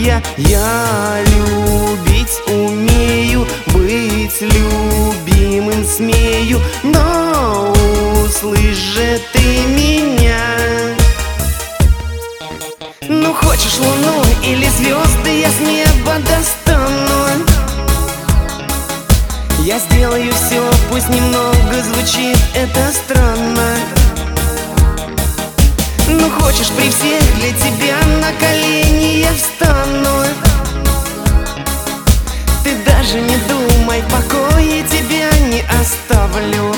Я любить умею, быть любимым смею, но услышь же ты меня. Ну хочешь луну или звезды, я с неба достану. Я сделаю все, пусть немного звучит это странно. Ну хочешь при всех, для тебя на колени я встану. Ты даже не думай, в покое тебя не оставлю.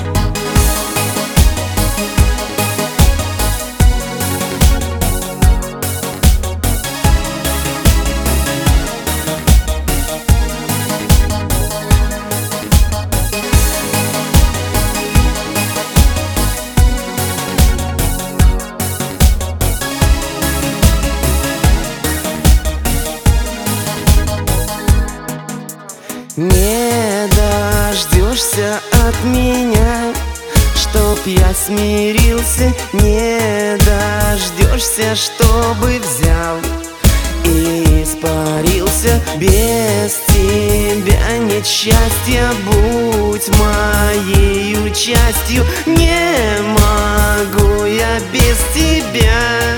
Не дождешься от меня, чтоб я смирился. Не дождешься, чтобы взял и испарился. Без тебя нет счастья, будь моею частью. Не могу я без тебя.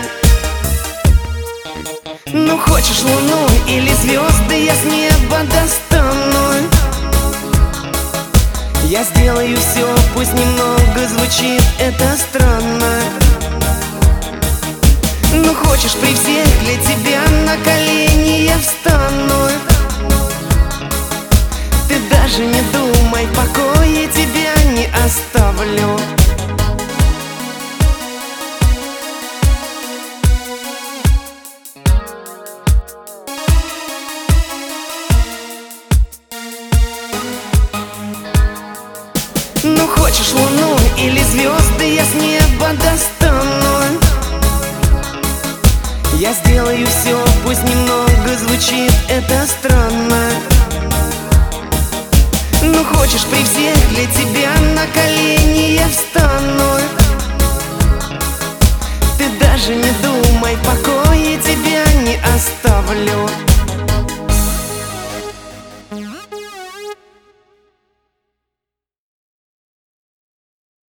Ну хочешь луну или звезды, я с неба достану. Я сделаю все, пусть немного звучит это странно. Ну хочешь при всех, для тебя на колени я встану. Ты даже не думай, в покое тебя не оставлю. Ну хочешь луну или звезды, я с неба достану. Я сделаю все, пусть немного звучит это странно. Ну хочешь при всех, для тебя на колени я встану. Ты даже не думай, покой.